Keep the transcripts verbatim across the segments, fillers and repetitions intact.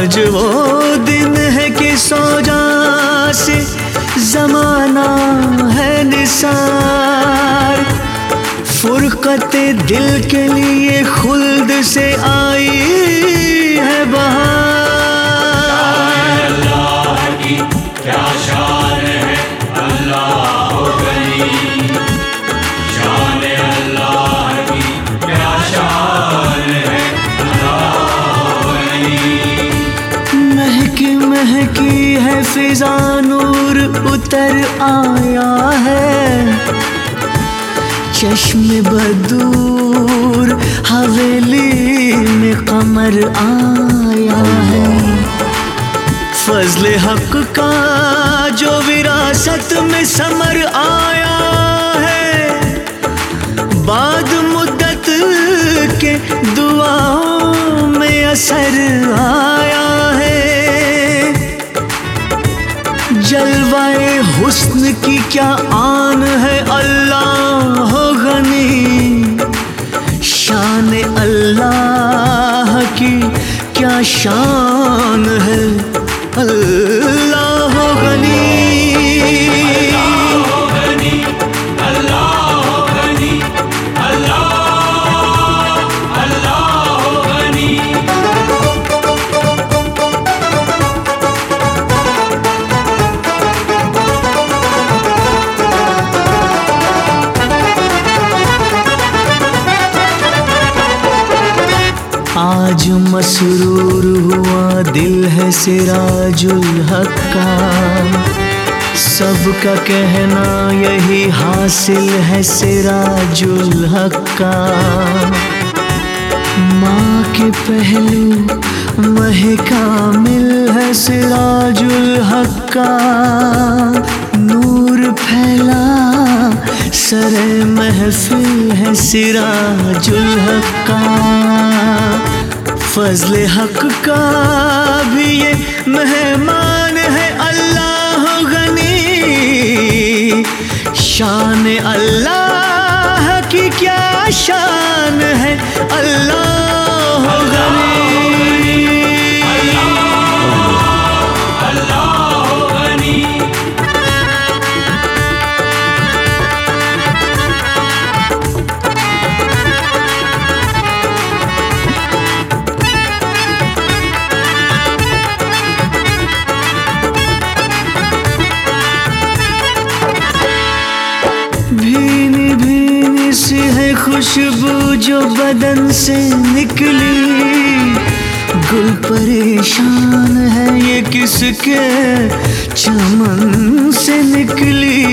आज वो दिन है कि सौजा से ज़माना है निसार, फुरक़ते दिल के लिए खुल्द से आई है बहार। अल्लाह की क्या शान है, अल्लाह गनी, शान अल्लाह की क्या शान है, अल्लाह गनी। महकी महकी है फिजा, नूर उतर आया है, चश्मे बदूर हवेली में कमर आया है। फजले हक का जो विरासत में समर आया है, बाद मुद्दत के दुआओं में असर आया है। जलवाए हुस्न की क्या आन है, अल्लाह गनी, शान अल्लाह की क्या शान है, अल्लाह गनी। आज मसरूर हुआ दिल है सिराजुल हक का, सबका कहना यही हासिल है सिराजुल हक का। माँ के पहलू महे कामिल है सिराजुल हक का, नूर फैला सरे महफिल है सिराजुल हक का। फजले हक का भी ये मेहमान है, अल्लाह गनी, शान अल्लाह की क्या शान है, अल्लाह गनी। भीनी भीनी सी है खुशबू जो बदन से निकली, गुल परेशान है ये किसके चमन से निकली।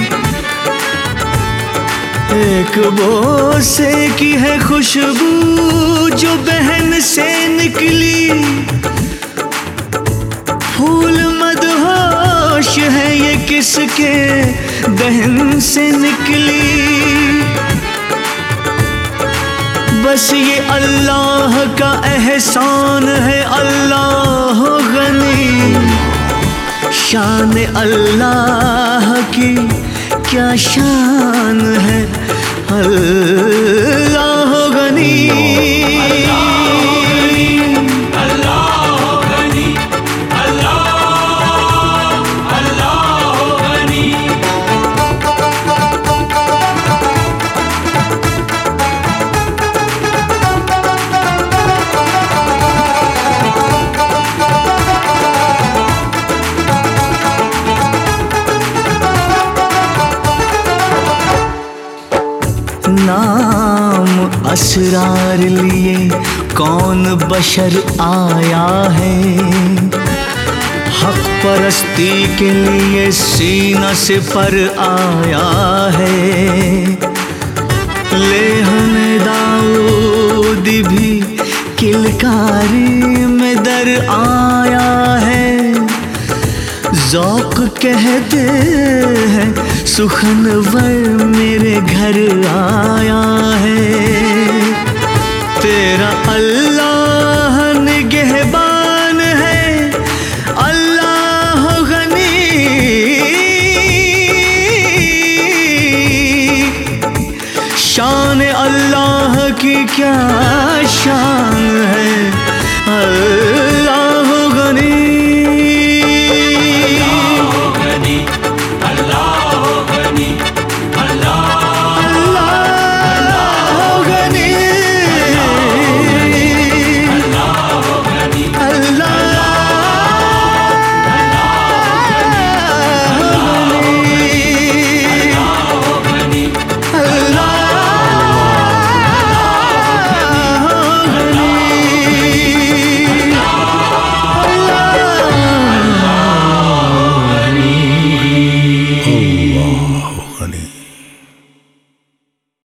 एक बोसे की है खुशबू जो बहन से निकली, फूल मदहोश है ये किसके दहन से निकली। बस ये अल्लाह का एहसान है, अल्लाह गनी, शान अल्लाह की क्या शान है, अल्लाह गनी। नाम असरार लिए कौन बशर आया है, हक परस्ती के लिए सीना से पर आया है। लेहन दाऊद भी किलकारी में दर आया है, ज़ौक़ कहते हैं सुखनवर मेरे घर आया है। तेरा अल्लाह निगहबान है, अल्लाह गनी, शान अल्लाह की क्या शान है, अल्लाह बनी।